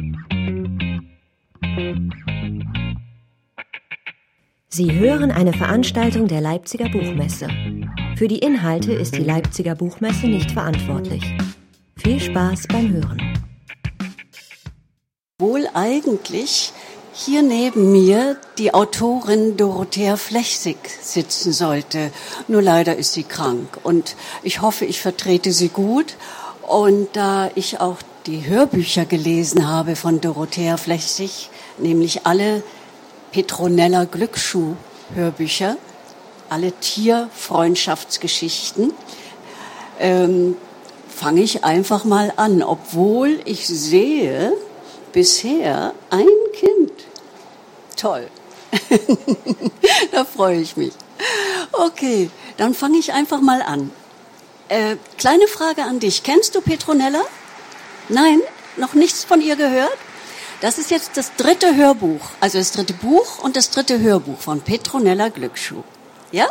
Sie hören eine Veranstaltung der Leipziger Buchmesse. Für die Inhalte ist die Leipziger Buchmesse nicht verantwortlich. Viel Spaß beim Hören. Wohl eigentlich hier neben mir die Autorin Dorothea Flechsig sitzen sollte. Nur leider ist sie krank und ich hoffe, ich vertrete sie gut. Und da ich auch die Hörbücher gelesen habe von Dorothea Flechsig, nämlich alle Petronella Glücksschuh-Hörbücher, alle Tierfreundschaftsgeschichten, fange ich einfach mal an, obwohl ich sehe bisher ein Kind. Toll. Da freue ich mich. Okay, dann fange ich einfach mal an. Kleine Frage an dich. Kennst du Petronella? Nein? Noch nichts von ihr gehört? Das ist jetzt das 3. Hörbuch, also das 3. Buch und das 3. Hörbuch von Petronella Glücksschuh. Ja?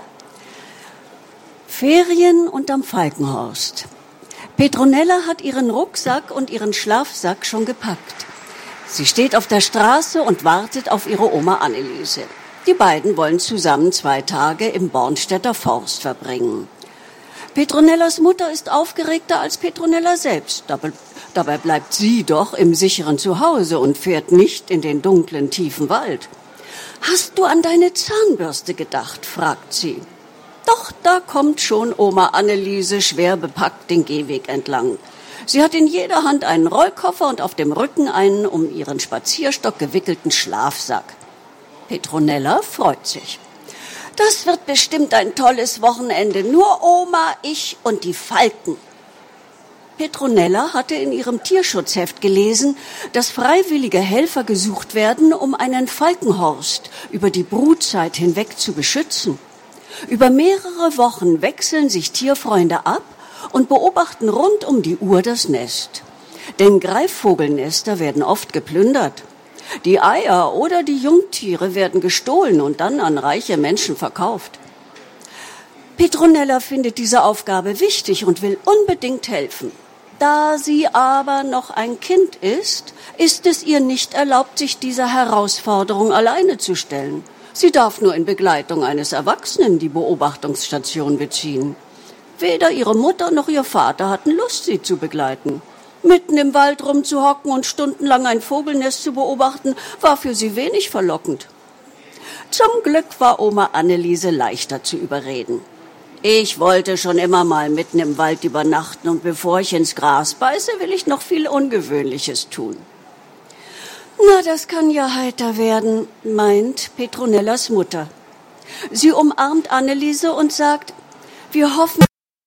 Ferien unterm Falkenhorst. Petronella hat ihren Rucksack und ihren Schlafsack schon gepackt. Sie steht auf der Straße und wartet auf ihre Oma Anneliese. Die beiden wollen zusammen 2 Tage im Bornstedter Forst verbringen. Petronellas Mutter ist aufgeregter als Petronella selbst. Dabei bleibt sie doch im sicheren Zuhause und fährt nicht in den dunklen, tiefen Wald. »Hast du an deine Zahnbürste gedacht?« fragt sie. Doch, da kommt schon Oma Anneliese schwer bepackt den Gehweg entlang. Sie hat in jeder Hand einen Rollkoffer und auf dem Rücken einen um ihren Spazierstock gewickelten Schlafsack. Petronella freut sich. »Das wird bestimmt ein tolles Wochenende. Nur Oma, ich und die Falken.« Petronella hatte in ihrem Tierschutzheft gelesen, dass freiwillige Helfer gesucht werden, um einen Falkenhorst über die Brutzeit hinweg zu beschützen. Über mehrere Wochen wechseln sich Tierfreunde ab und beobachten rund um die Uhr das Nest. Denn Greifvogelnester werden oft geplündert. Die Eier oder die Jungtiere werden gestohlen und dann an reiche Menschen verkauft. Petronella findet diese Aufgabe wichtig und will unbedingt helfen. Da sie aber noch ein Kind ist, ist es ihr nicht erlaubt, sich dieser Herausforderung alleine zu stellen. Sie darf nur in Begleitung eines Erwachsenen die Beobachtungsstation beziehen. Weder ihre Mutter noch ihr Vater hatten Lust, sie zu begleiten. Mitten im Wald rumzuhocken und stundenlang ein Vogelnest zu beobachten, war für sie wenig verlockend. Zum Glück war Oma Anneliese leichter zu überreden. Ich wollte schon immer mal mitten im Wald übernachten und bevor ich ins Gras beiße, will ich noch viel Ungewöhnliches tun. Na, das kann ja heiter werden, meint Petronellas Mutter. Sie umarmt Anneliese und sagt, wir hoffen,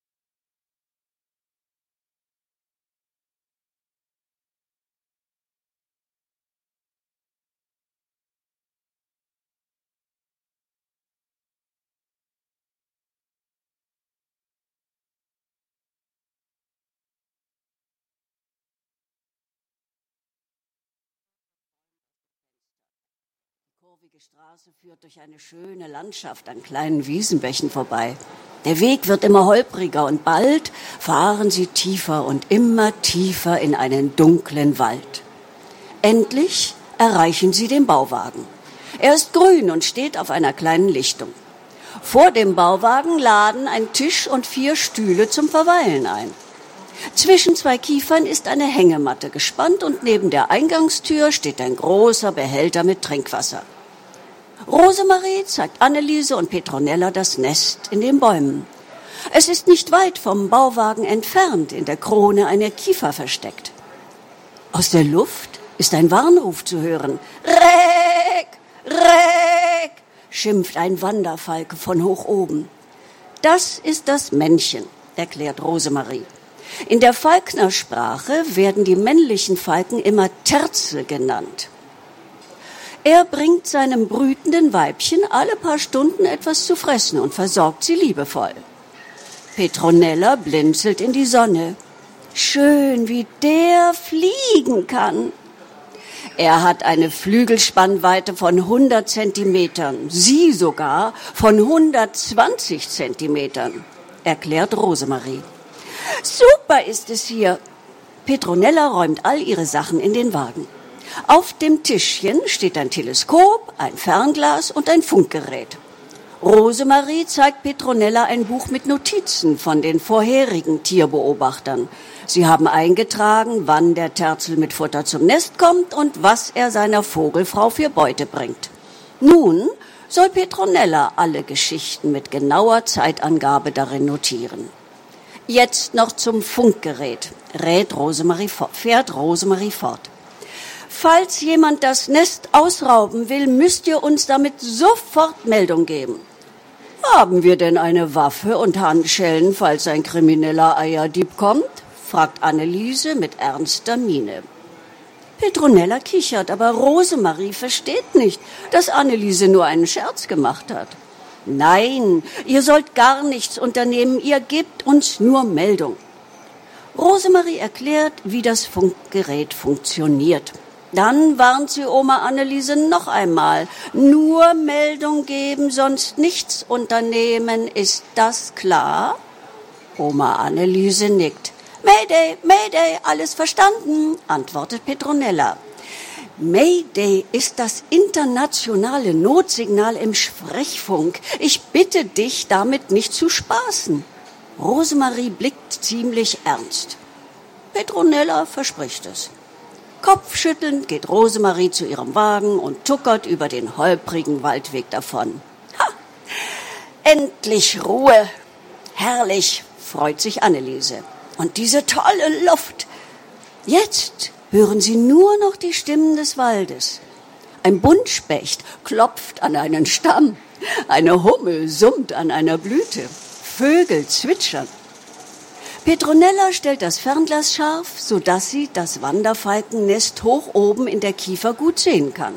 die Straße führt durch eine schöne Landschaft an kleinen Wiesenbächen vorbei. Der Weg wird immer holpriger und bald fahren sie tiefer und immer tiefer in einen dunklen Wald. Endlich erreichen sie den Bauwagen. Er ist grün und steht auf einer kleinen Lichtung. Vor dem Bauwagen laden ein Tisch und 4 Stühle zum Verweilen ein. Zwischen 2 Kiefern ist eine Hängematte gespannt und neben der Eingangstür steht ein großer Behälter mit Trinkwasser. Rosemarie zeigt Anneliese und Petronella das Nest in den Bäumen. Es ist nicht weit vom Bauwagen entfernt, in der Krone einer Kiefer versteckt. Aus der Luft ist ein Warnruf zu hören. »Reck! Reck!« schimpft ein Wanderfalke von hoch oben. »Das ist das Männchen«, erklärt Rosemarie. In der Falknersprache werden die männlichen Falken immer Terze genannt. Er bringt seinem brütenden Weibchen alle paar Stunden etwas zu fressen und versorgt sie liebevoll. Petronella blinzelt in die Sonne. Schön, wie der fliegen kann. Er hat eine Flügelspannweite von 100 Zentimetern, sie sogar von 120 Zentimetern, erklärt Rosemarie. Super ist es hier. Petronella räumt all ihre Sachen in den Wagen. Auf dem Tischchen steht ein Teleskop, ein Fernglas und ein Funkgerät. Rosemarie zeigt Petronella ein Buch mit Notizen von den vorherigen Tierbeobachtern. Sie haben eingetragen, wann der Terzel mit Futter zum Nest kommt und was er seiner Vogelfrau für Beute bringt. Nun soll Petronella alle Geschichten mit genauer Zeitangabe darin notieren. Jetzt noch zum Funkgerät, fährt Rosemarie fort. Falls jemand das Nest ausrauben will, müsst ihr uns damit sofort Meldung geben. Haben wir denn eine Waffe und Handschellen, falls ein krimineller Eierdieb kommt? Fragt Anneliese mit ernster Miene. Petronella kichert, aber Rosemarie versteht nicht, dass Anneliese nur einen Scherz gemacht hat. Nein, ihr sollt gar nichts unternehmen, ihr gebt uns nur Meldung. Rosemarie erklärt, wie das Funkgerät funktioniert. Dann warnt sie Oma Anneliese noch einmal. Nur Meldung geben, sonst nichts unternehmen, ist das klar? Oma Anneliese nickt. Mayday, Mayday, alles verstanden, antwortet Petronella. Mayday ist das internationale Notsignal im Sprechfunk. Ich bitte dich, damit nicht zu spaßen. Rosemarie blickt ziemlich ernst. Petronella verspricht es. Kopfschüttelnd geht Rosemarie zu ihrem Wagen und tuckert über den holprigen Waldweg davon. Ha! Endlich Ruhe! Herrlich, freut sich Anneliese. Und diese tolle Luft! Jetzt hören sie nur noch die Stimmen des Waldes. Ein Buntspecht klopft an einen Stamm, eine Hummel summt an einer Blüte, Vögel zwitschern. Petronella stellt das Fernglas scharf, sodass sie das Wanderfalkennest hoch oben in der Kiefer gut sehen kann.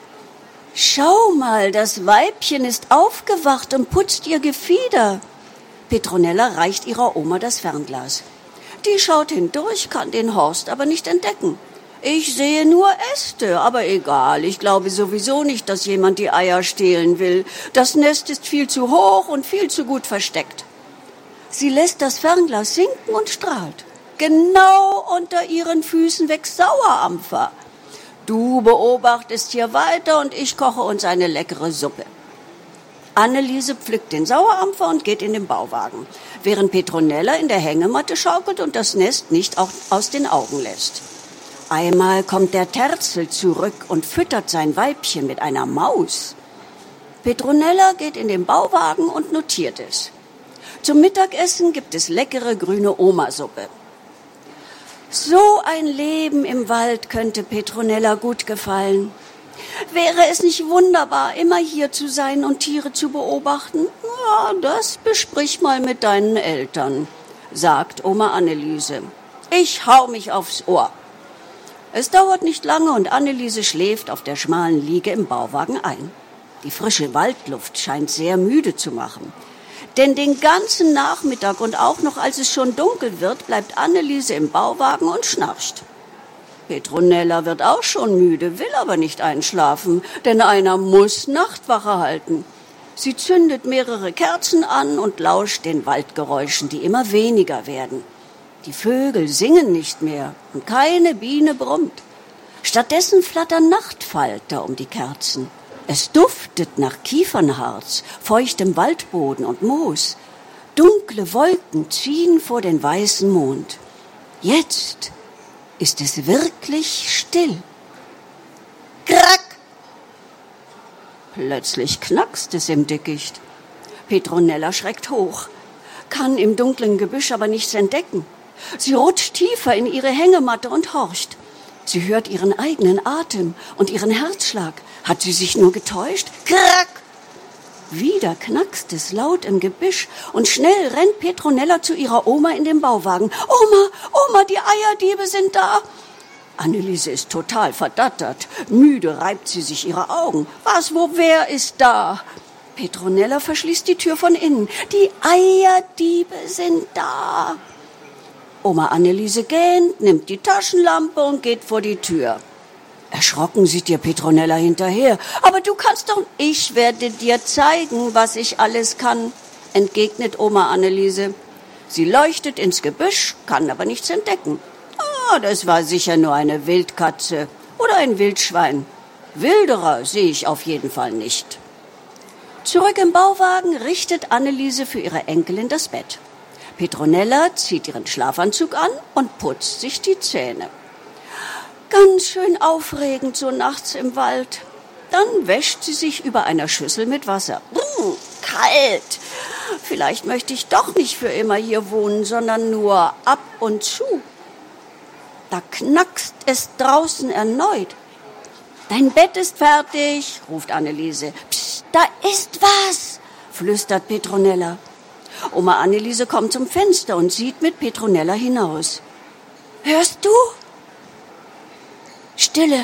Schau mal, das Weibchen ist aufgewacht und putzt ihr Gefieder. Petronella reicht ihrer Oma das Fernglas. Die schaut hindurch, kann den Horst aber nicht entdecken. Ich sehe nur Äste, aber egal, ich glaube sowieso nicht, dass jemand die Eier stehlen will. Das Nest ist viel zu hoch und viel zu gut versteckt. Sie lässt das Fernglas sinken und strahlt. Genau unter ihren Füßen wächst Sauerampfer. Du beobachtest hier weiter und ich koche uns eine leckere Suppe. Anneliese pflückt den Sauerampfer und geht in den Bauwagen, während Petronella in der Hängematte schaukelt und das Nest nicht auch aus den Augen lässt. Einmal kommt der Terzel zurück und füttert sein Weibchen mit einer Maus. Petronella geht in den Bauwagen und notiert es. Zum Mittagessen gibt es leckere grüne Omasuppe. So ein Leben im Wald könnte Petronella gut gefallen. Wäre es nicht wunderbar, immer hier zu sein und Tiere zu beobachten? Ja, das besprich mal mit deinen Eltern, sagt Oma Anneliese. Ich hau mich aufs Ohr. Es dauert nicht lange und Anneliese schläft auf der schmalen Liege im Bauwagen ein. Die frische Waldluft scheint sehr müde zu machen. Denn den ganzen Nachmittag und auch noch als es schon dunkel wird, bleibt Anneliese im Bauwagen und schnarcht. Petronella wird auch schon müde, will aber nicht einschlafen, denn einer muss Nachtwache halten. Sie zündet mehrere Kerzen an und lauscht den Waldgeräuschen, die immer weniger werden. Die Vögel singen nicht mehr und keine Biene brummt. Stattdessen flattern Nachtfalter um die Kerzen. Es duftet nach Kiefernharz, feuchtem Waldboden und Moos. Dunkle Wolken ziehen vor den weißen Mond. Jetzt ist es wirklich still. Krack! Plötzlich knackst es im Dickicht. Petronella schreckt hoch, kann im dunklen Gebüsch aber nichts entdecken. Sie rutscht tiefer in ihre Hängematte und horcht. Sie hört ihren eigenen Atem und ihren Herzschlag. Hat sie sich nur getäuscht? Krack! Wieder knackst es laut im Gebüsch und schnell rennt Petronella zu ihrer Oma in den Bauwagen. Oma, die Eierdiebe sind da! Anneliese ist total verdattert. Müde reibt sie sich ihre Augen. Was, wo, wer ist da? Petronella verschließt die Tür von innen. Die Eierdiebe sind da! Oma Anneliese gähnt, nimmt die Taschenlampe und geht vor die Tür. Erschrocken sieht ihr Petronella hinterher. Aber du kannst doch... Ich werde dir zeigen, was ich alles kann, entgegnet Oma Anneliese. Sie leuchtet ins Gebüsch, kann aber nichts entdecken. Das war sicher nur eine Wildkatze oder ein Wildschwein. Wilderer sehe ich auf jeden Fall nicht. Zurück im Bauwagen richtet Anneliese für ihre Enkelin das Bett. Petronella zieht ihren Schlafanzug an und putzt sich die Zähne. Ganz schön aufregend so nachts im Wald. Dann wäscht sie sich über einer Schüssel mit Wasser. Kalt. Vielleicht möchte ich doch nicht für immer hier wohnen, sondern nur ab und zu. Da knackst es draußen erneut. »Dein Bett ist fertig«, ruft Anneliese. »Psst, da ist was«, flüstert Petronella. Oma Anneliese kommt zum Fenster und sieht mit Petronella hinaus. »Hörst du?« Stille.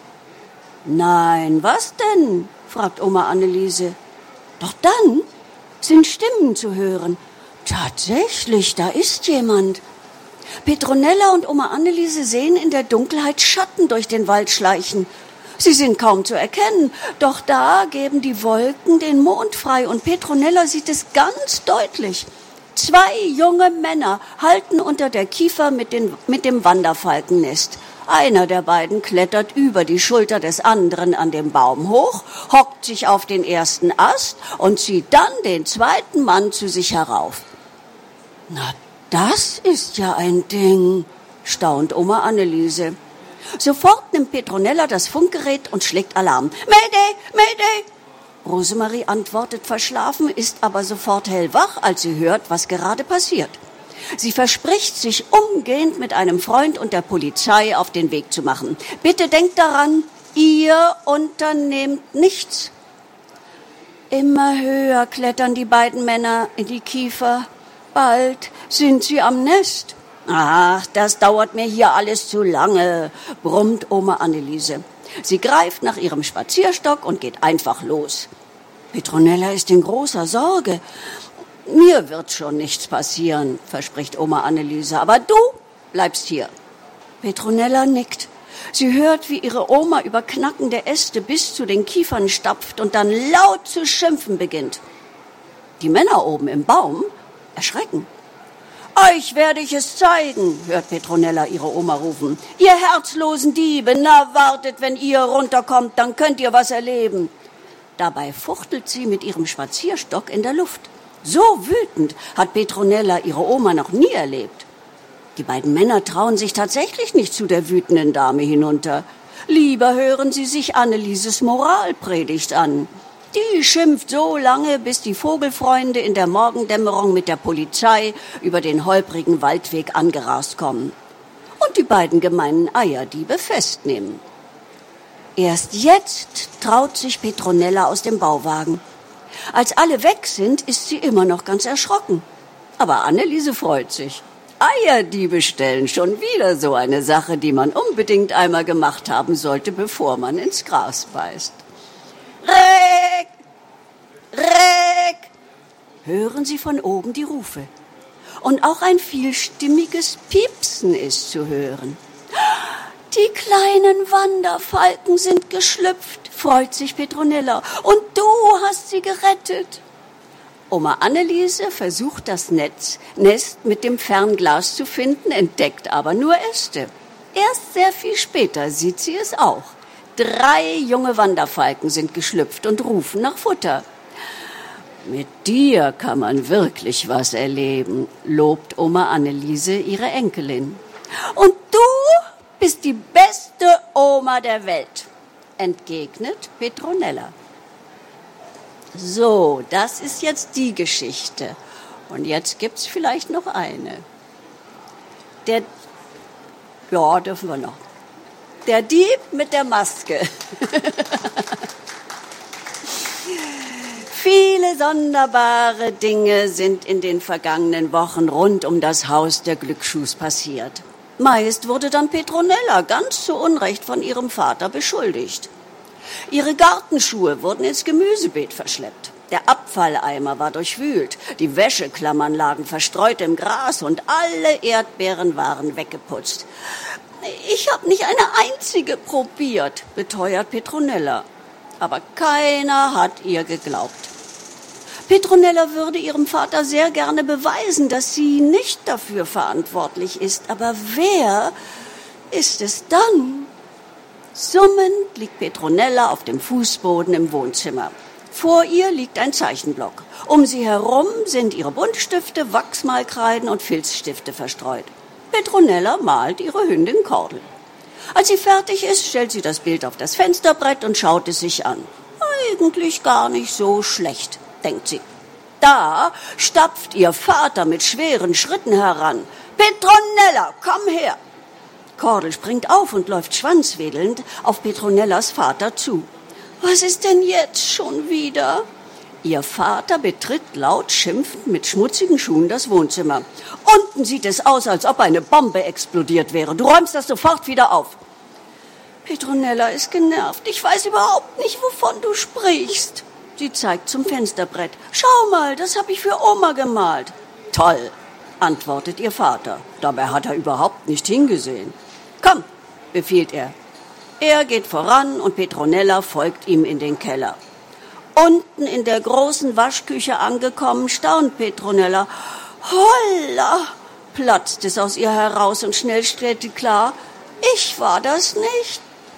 »Nein, was denn?«, fragt Oma Anneliese. Doch dann sind Stimmen zu hören. Tatsächlich, da ist jemand. Petronella und Oma Anneliese sehen in der Dunkelheit Schatten durch den Wald schleichen. Sie sind kaum zu erkennen, doch da geben die Wolken den Mond frei und Petronella sieht es ganz deutlich. 2 junge Männer halten unter der Kiefer mit dem Wanderfalkennest. Einer der beiden klettert über die Schulter des anderen an dem Baum hoch, hockt sich auf den ersten Ast und zieht dann den zweiten Mann zu sich herauf. »Na, das ist ja ein Ding«, staunt Oma Anneliese. Sofort nimmt Petronella das Funkgerät und schlägt Alarm. »Mayday, Mayday!« Rosemarie antwortet verschlafen, ist aber sofort hellwach, als sie hört, was gerade passiert. Sie verspricht, sich umgehend mit einem Freund und der Polizei auf den Weg zu machen. »Bitte denkt daran, ihr unternehmt nichts.« Immer höher klettern die beiden Männer in die Kiefer. Bald sind sie am Nest. »Ach, das dauert mir hier alles zu lange«, brummt Oma Anneliese. Sie greift nach ihrem Spazierstock und geht einfach los. Petronella ist in großer Sorge. »Mir wird schon nichts passieren«, verspricht Oma Anneliese, »aber du bleibst hier.« Petronella nickt. Sie hört, wie ihre Oma über knackende Äste bis zu den Kiefern stapft und dann laut zu schimpfen beginnt. Die Männer oben im Baum erschrecken. »Euch werde ich es zeigen«, hört Petronella ihre Oma rufen. »Ihr herzlosen Diebe, na wartet, wenn ihr runterkommt, dann könnt ihr was erleben.« Dabei fuchtelt sie mit ihrem Spazierstock in der Luft. So wütend hat Petronella ihre Oma noch nie erlebt. Die beiden Männer trauen sich tatsächlich nicht zu der wütenden Dame hinunter. Lieber hören sie sich Annelieses Moralpredigt an. Die schimpft so lange, bis die Vogelfreunde in der Morgendämmerung mit der Polizei über den holprigen Waldweg angerast kommen und die beiden gemeinen Eierdiebe festnehmen. Erst jetzt traut sich Petronella aus dem Bauwagen. Als alle weg sind, ist sie immer noch ganz erschrocken. Aber Anneliese freut sich. Eierdiebe stellen, schon wieder so eine Sache, die man unbedingt einmal gemacht haben sollte, bevor man ins Gras beißt. »Reck! Reck!« hören sie von oben die Rufe. Und auch ein vielstimmiges Piepsen ist zu hören. »Die kleinen Wanderfalken sind geschlüpft«, freut sich Petronella. »Und du hast sie gerettet.« Oma Anneliese versucht das Nest mit dem Fernglas zu finden, entdeckt aber nur Äste. Erst sehr viel später sieht sie es auch. 3 junge Wanderfalken sind geschlüpft und rufen nach Futter. »Mit dir kann man wirklich was erleben«, lobt Oma Anneliese ihre Enkelin. »Und du bist die beste Oma der Welt«, entgegnet Petronella. So, das ist jetzt die Geschichte. Und jetzt gibt's vielleicht noch eine. Dürfen wir noch. Der Dieb mit der Maske. Viele sonderbare Dinge sind in den vergangenen Wochen rund um das Haus der Glücksschuhs passiert. Meist wurde dann Petronella ganz zu Unrecht von ihrem Vater beschuldigt. Ihre Gartenschuhe wurden ins Gemüsebeet verschleppt. Der Abfalleimer war durchwühlt, die Wäscheklammern lagen verstreut im Gras und alle Erdbeeren waren weggeputzt. »Ich habe nicht eine einzige probiert«, beteuert Petronella. Aber keiner hat ihr geglaubt. Petronella würde ihrem Vater sehr gerne beweisen, dass sie nicht dafür verantwortlich ist. Aber wer ist es dann? Summend liegt Petronella auf dem Fußboden im Wohnzimmer. Vor ihr liegt ein Zeichenblock. Um sie herum sind ihre Buntstifte, Wachsmalkreiden und Filzstifte verstreut. Petronella malt ihre Hündin Kordel. Als sie fertig ist, stellt sie das Bild auf das Fensterbrett und schaut es sich an. Eigentlich gar nicht so schlecht, denkt sie. Da stapft ihr Vater mit schweren Schritten heran. »Petronella, komm her!« Kordel springt auf und läuft schwanzwedelnd auf Petronellas Vater zu. »Was ist denn jetzt schon wieder?« Ihr Vater betritt laut schimpfend mit schmutzigen Schuhen das Wohnzimmer. »Unten sieht es aus, als ob eine Bombe explodiert wäre. Du räumst das sofort wieder auf.« Petronella ist genervt. »Ich weiß überhaupt nicht, wovon du sprichst.« Sie zeigt zum Fensterbrett. »Schau mal, das habe ich für Oma gemalt.« »Toll«, antwortet ihr Vater. Dabei hat er überhaupt nicht hingesehen. »Komm«, befiehlt er. Er geht voran und Petronella folgt ihm in den Keller. Unten in der großen Waschküche angekommen, staunt Petronella. »Holla«, platzt es aus ihr heraus und schnell stellt sie klar, »ich war das nicht.«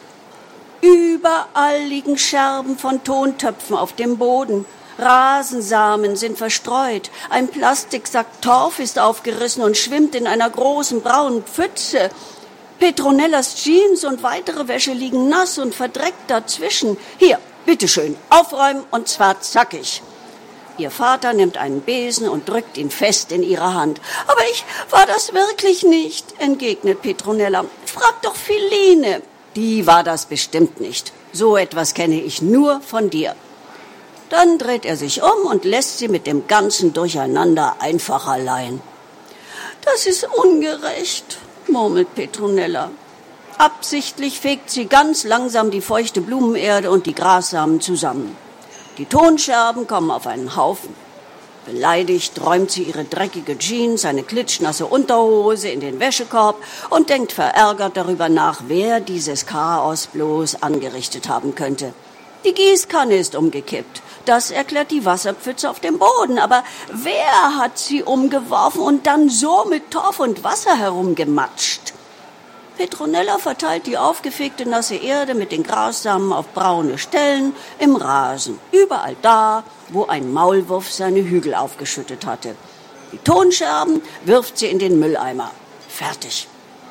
Überall liegen Scherben von Tontöpfen auf dem Boden. Rasensamen sind verstreut. Ein Plastiksack Torf ist aufgerissen und schwimmt in einer großen braunen Pfütze. Petronellas Jeans und weitere Wäsche liegen nass und verdreckt dazwischen. Hier, bitteschön, aufräumen und zwar zackig. Ihr Vater nimmt einen Besen und drückt ihn fest in ihre Hand. »Aber ich war das wirklich nicht«, entgegnet Petronella. »Frag doch Philine.« »Die war das bestimmt nicht. So etwas kenne ich nur von dir.« Dann dreht er sich um und lässt sie mit dem ganzen Durcheinander einfach allein. »Das ist ungerecht«, murmelt Petronella. Absichtlich fegt sie ganz langsam die feuchte Blumenerde und die Grassamen zusammen. Die Tonscherben kommen auf einen Haufen. Beleidigt räumt sie ihre dreckige Jeans, eine klitschnasse Unterhose in den Wäschekorb und denkt verärgert darüber nach, wer dieses Chaos bloß angerichtet haben könnte. Die Gießkanne ist umgekippt. Das erklärt die Wasserpfütze auf dem Boden. Aber wer hat sie umgeworfen und dann so mit Torf und Wasser herumgematscht? Petronella verteilt die aufgefegte nasse Erde mit den Grassamen auf braune Stellen im Rasen. Überall da, wo ein Maulwurf seine Hügel aufgeschüttet hatte. Die Tonscherben wirft sie in den Mülleimer. Fertig.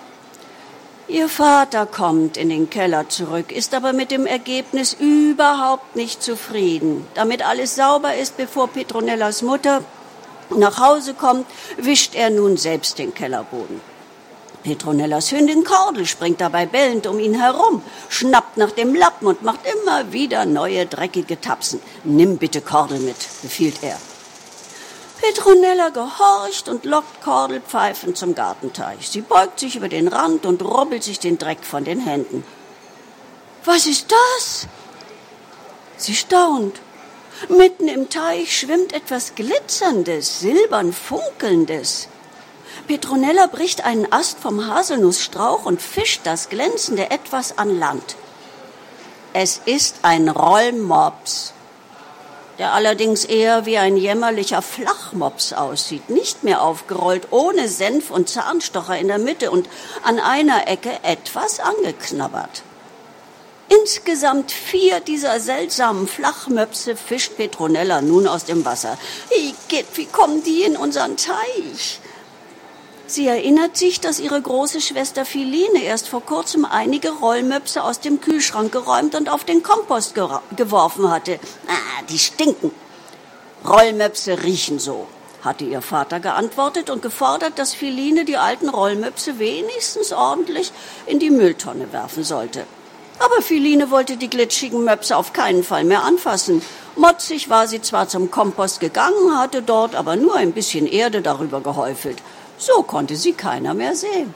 Ihr Vater kommt in den Keller zurück, ist aber mit dem Ergebnis überhaupt nicht zufrieden. Damit alles sauber ist, bevor Petronellas Mutter nach Hause kommt, wischt er nun selbst den Kellerboden. Petronellas Hündin Kordel springt dabei bellend um ihn herum, schnappt nach dem Lappen und macht immer wieder neue dreckige Tapsen. »Nimm bitte Kordel mit«, befiehlt er. Petronella gehorcht und lockt Kordel pfeifend zum Gartenteich. Sie beugt sich über den Rand und rubbelt sich den Dreck von den Händen. »Was ist das?« Sie staunt. Mitten im Teich schwimmt etwas Glitzerndes, silbern Funkelndes. Petronella bricht einen Ast vom Haselnussstrauch und fischt das glänzende Etwas an Land. Es ist ein Rollmops, der allerdings eher wie ein jämmerlicher Flachmops aussieht, nicht mehr aufgerollt, ohne Senf und Zahnstocher in der Mitte und an einer Ecke etwas angeknabbert. Insgesamt 4 dieser seltsamen Flachmöpse fischt Petronella nun aus dem Wasser. Igitt, wie kommen die in unseren Teich? Sie erinnert sich, dass ihre große Schwester Philine erst vor kurzem einige Rollmöpse aus dem Kühlschrank geräumt und auf den Kompost geworfen hatte. Die stinken. Rollmöpse riechen so, hatte ihr Vater geantwortet und gefordert, dass Philine die alten Rollmöpse wenigstens ordentlich in die Mülltonne werfen sollte. Aber Philine wollte die glitschigen Möpse auf keinen Fall mehr anfassen. Motzig war sie zwar zum Kompost gegangen, hatte dort aber nur ein bisschen Erde darüber gehäufelt. So konnte sie keiner mehr sehen.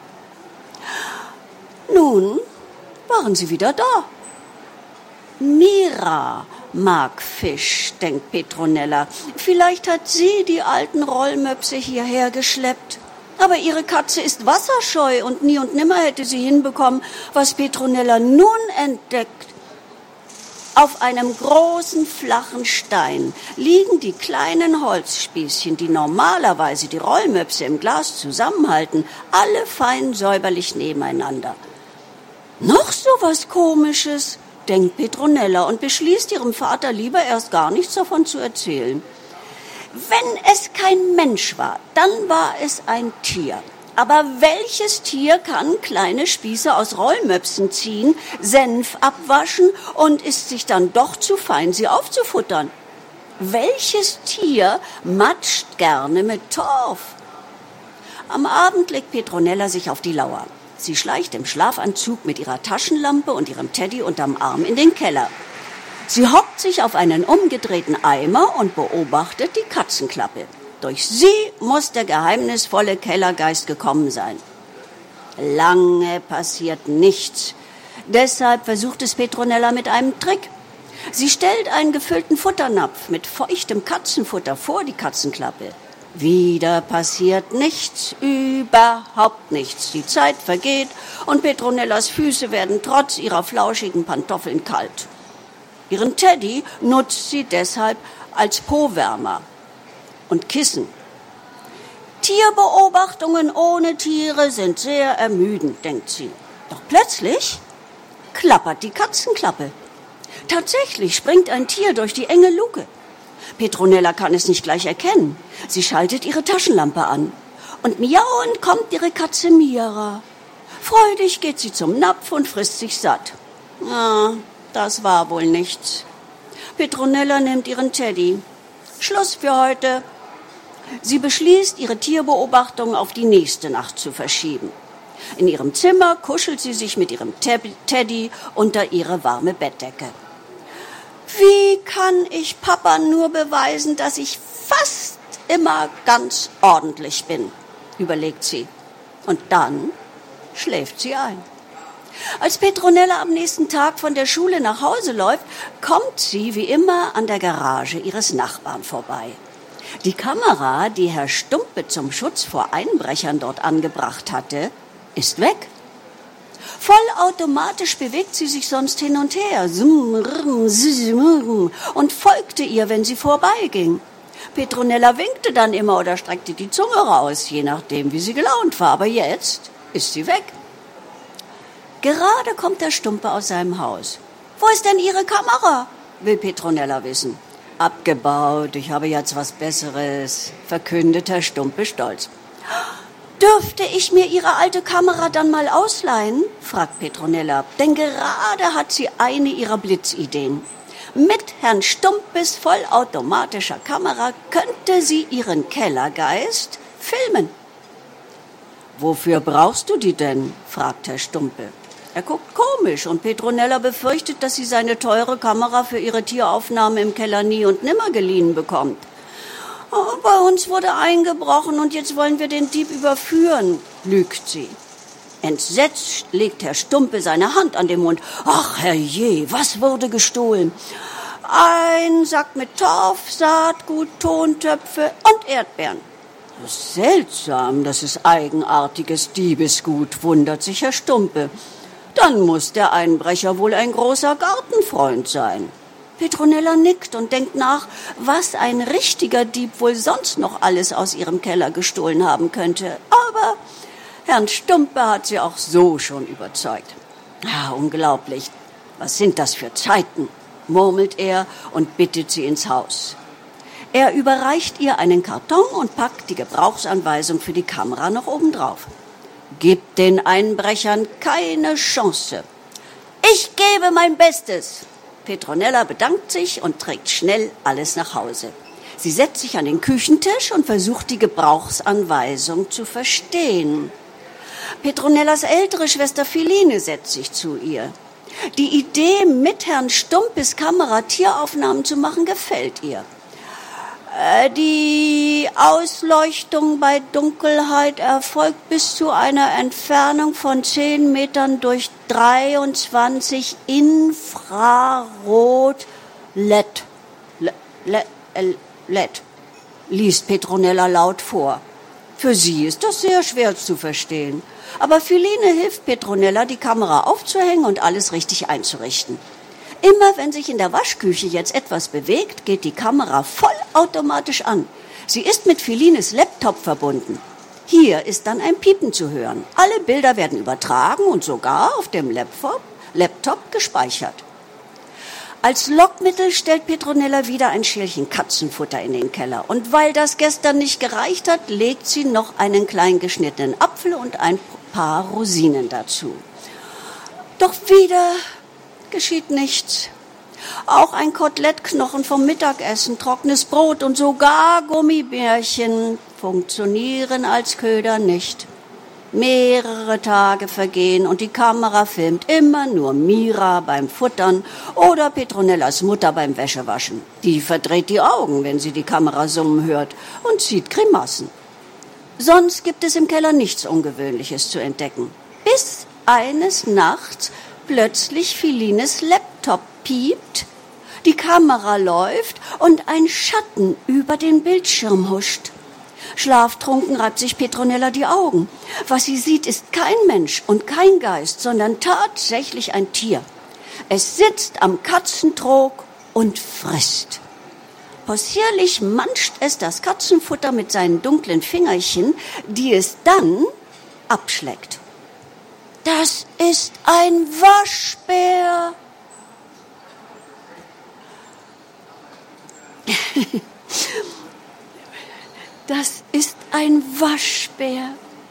Nun waren sie wieder da. Mira mag Fisch, denkt Petronella. Vielleicht hat sie die alten Rollmöpse hierher geschleppt. Aber ihre Katze ist wasserscheu und nie und nimmer hätte sie hinbekommen, was Petronella nun entdeckt. Auf einem großen, flachen Stein liegen die kleinen Holzspießchen, die normalerweise die Rollmöpse im Glas zusammenhalten, alle fein säuberlich nebeneinander. Noch so was Komisches, denkt Petronella und beschließt, ihrem Vater lieber erst gar nichts davon zu erzählen. Wenn es kein Mensch war, dann war es ein Tier. Aber welches Tier kann kleine Spieße aus Rollmöpsen ziehen, Senf abwaschen und ist sich dann doch zu fein, sie aufzufuttern? Welches Tier matscht gerne mit Torf? Am Abend legt Petronella sich auf die Lauer. Sie schleicht im Schlafanzug mit ihrer Taschenlampe und ihrem Teddy unterm Arm in den Keller. Sie hockt sich auf einen umgedrehten Eimer und beobachtet die Katzenklappe. Durch sie muss der geheimnisvolle Kellergeist gekommen sein. Lange passiert nichts. Deshalb versucht es Petronella mit einem Trick. Sie stellt einen gefüllten Futternapf mit feuchtem Katzenfutter vor die Katzenklappe. Wieder passiert nichts, überhaupt nichts. Die Zeit vergeht und Petronellas Füße werden trotz ihrer flauschigen Pantoffeln kalt. Ihren Teddy nutzt sie deshalb als Po-Wärmer und Kissen. Tierbeobachtungen ohne Tiere sind sehr ermüdend, denkt sie. Doch plötzlich klappert die Katzenklappe. Tatsächlich springt ein Tier durch die enge Luke. Petronella kann es nicht gleich erkennen. Sie schaltet ihre Taschenlampe an. Und miauend kommt ihre Katze Mira. Freudig geht sie zum Napf und frisst sich satt. Das war wohl nichts. Petronella nimmt ihren Teddy. Schluss für heute. Sie beschließt, ihre Tierbeobachtung auf die nächste Nacht zu verschieben. In ihrem Zimmer kuschelt sie sich mit ihrem Teddy unter ihre warme Bettdecke. Wie kann ich Papa nur beweisen, dass ich fast immer ganz ordentlich bin, überlegt sie. Und dann schläft sie ein. Als Petronella am nächsten Tag von der Schule nach Hause läuft, kommt sie wie immer an der Garage ihres Nachbarn vorbei. Die Kamera, die Herr Stumpe zum Schutz vor Einbrechern dort angebracht hatte, ist weg. Vollautomatisch bewegt sie sich sonst hin und her und folgte ihr, wenn sie vorbeiging. Petronella winkte dann immer oder streckte die Zunge raus, je nachdem, wie sie gelaunt war. Aber jetzt ist sie weg. Gerade kommt der Stumpe aus seinem Haus. »Wo ist denn Ihre Kamera?« will Petronella wissen. »Abgebaut, ich habe jetzt was Besseres«, verkündet Herr Stumpe stolz. »Dürfte ich mir Ihre alte Kamera dann mal ausleihen?« fragt Petronella, denn gerade hat sie eine ihrer Blitzideen. Mit Herrn Stumpes vollautomatischer Kamera könnte sie ihren Kellergeist filmen. »Wofür brauchst du die denn?« fragt Herr Stumpe. Er guckt komisch und Petronella befürchtet, dass sie seine teure Kamera für ihre Tieraufnahme im Keller nie und nimmer geliehen bekommt. »Bei uns wurde eingebrochen und jetzt wollen wir den Dieb überführen«, lügt sie. Entsetzt legt Herr Stumpe seine Hand an den Mund. »Ach herrje, was wurde gestohlen?« »Ein Sack mit Torf, Saatgut, Tontöpfe und Erdbeeren.« »Seltsam, das ist eigenartiges Diebesgut«, wundert sich Herr Stumpe. »Dann muss der Einbrecher wohl ein großer Gartenfreund sein.« Petronella nickt und denkt nach, was ein richtiger Dieb wohl sonst noch alles aus ihrem Keller gestohlen haben könnte. Aber Herrn Stumpe hat sie auch so schon überzeugt. Unglaublich, was sind das für Zeiten, murmelt er und bittet sie ins Haus. Er überreicht ihr einen Karton und packt die Gebrauchsanweisung für die Kamera noch obendrauf. Gibt den Einbrechern keine Chance. »Ich gebe mein Bestes!« Petronella bedankt sich und trägt schnell alles nach Hause. Sie setzt sich an den Küchentisch und versucht, die Gebrauchsanweisung zu verstehen. Petronellas ältere Schwester Philine setzt sich zu ihr. Die Idee, mit Herrn Stumpes Kamera Tieraufnahmen zu machen, gefällt ihr. Die Ausleuchtung bei Dunkelheit erfolgt bis zu einer Entfernung von 10 Metern durch 23 Infrarot-LED. LED, liest Petronella laut vor. Für sie ist das sehr schwer zu verstehen. Aber Philine hilft Petronella, die Kamera aufzuhängen und alles richtig einzurichten. Immer wenn sich in der Waschküche jetzt etwas bewegt, geht die Kamera vollautomatisch an. Sie ist mit Philines Laptop verbunden. Hier ist dann ein Piepen zu hören. Alle Bilder werden übertragen und sogar auf dem Laptop gespeichert. Als Lockmittel stellt Petronella wieder ein Schälchen Katzenfutter in den Keller. Und weil das gestern nicht gereicht hat, legt sie noch einen klein geschnittenen Apfel und ein paar Rosinen dazu. Doch wieder geschieht nichts. Auch ein Kotelettknochen vom Mittagessen, trockenes Brot und sogar Gummibärchen funktionieren als Köder nicht. Mehrere Tage vergehen und die Kamera filmt immer nur Mira beim Futtern oder Petronellas Mutter beim Wäschewaschen. Die verdreht die Augen, wenn sie die Kamera summen hört und zieht Grimassen. Sonst gibt es im Keller nichts Ungewöhnliches zu entdecken. Bis eines Nachts plötzlich Philines Laptop piept, die Kamera läuft und ein Schatten über den Bildschirm huscht. Schlaftrunken reibt sich Petronella die Augen. Was sie sieht, ist kein Mensch und kein Geist, sondern tatsächlich ein Tier. Es sitzt am Katzentrog und frisst. Possierlich manscht es das Katzenfutter mit seinen dunklen Fingerchen, die es dann abschleckt. Das ist ein Waschbär. Das ist ein Waschbär.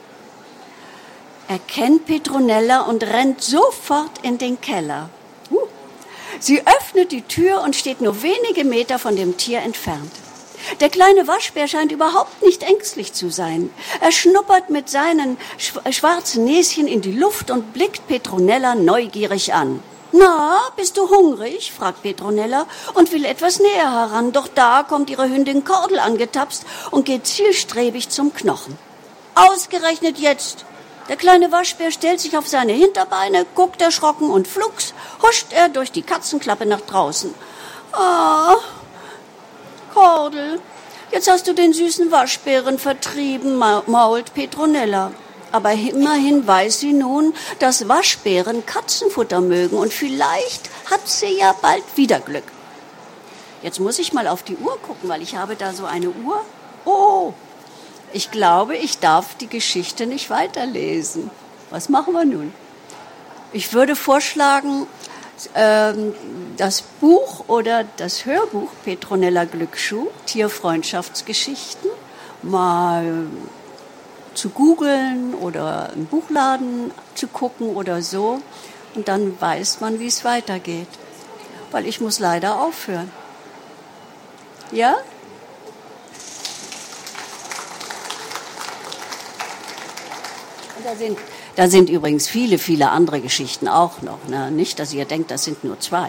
Erkennt Petronella und rennt sofort in den Keller. Sie öffnet die Tür und steht nur wenige Meter von dem Tier entfernt. Der kleine Waschbär scheint überhaupt nicht ängstlich zu sein. Er schnuppert mit seinen schwarzen Näschen in die Luft und blickt Petronella neugierig an. »Na, bist du hungrig?« fragt Petronella und will etwas näher heran. Doch da kommt ihre Hündin Kordel angetapst und geht zielstrebig zum Knochen. Ausgerechnet jetzt. Der kleine Waschbär stellt sich auf seine Hinterbeine, guckt erschrocken und flugs huscht er durch die Katzenklappe nach draußen. »Ah, Kordel, jetzt hast du den süßen Waschbären vertrieben«, mault Petronella. Aber immerhin weiß sie nun, dass Waschbären Katzenfutter mögen und vielleicht hat sie ja bald wieder Glück. Jetzt muss ich mal auf die Uhr gucken, weil ich habe da so eine Uhr. Oh, ich glaube, ich darf die Geschichte nicht weiterlesen. Was machen wir nun? Ich würde vorschlagen, das Buch oder das Hörbuch Petronella Glücksschuh, Tierfreundschaftsgeschichten, mal zu googeln oder im Buchladen zu gucken oder so. Und dann weiß man, wie es weitergeht. Weil ich muss leider aufhören. Ja? Und da sind übrigens viele, viele andere Geschichten auch noch. Ne? Nicht, dass ihr denkt, das sind nur 2.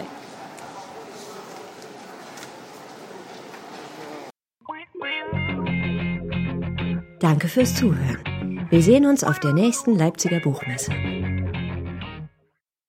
Danke fürs Zuhören. Wir sehen uns auf der nächsten Leipziger Buchmesse.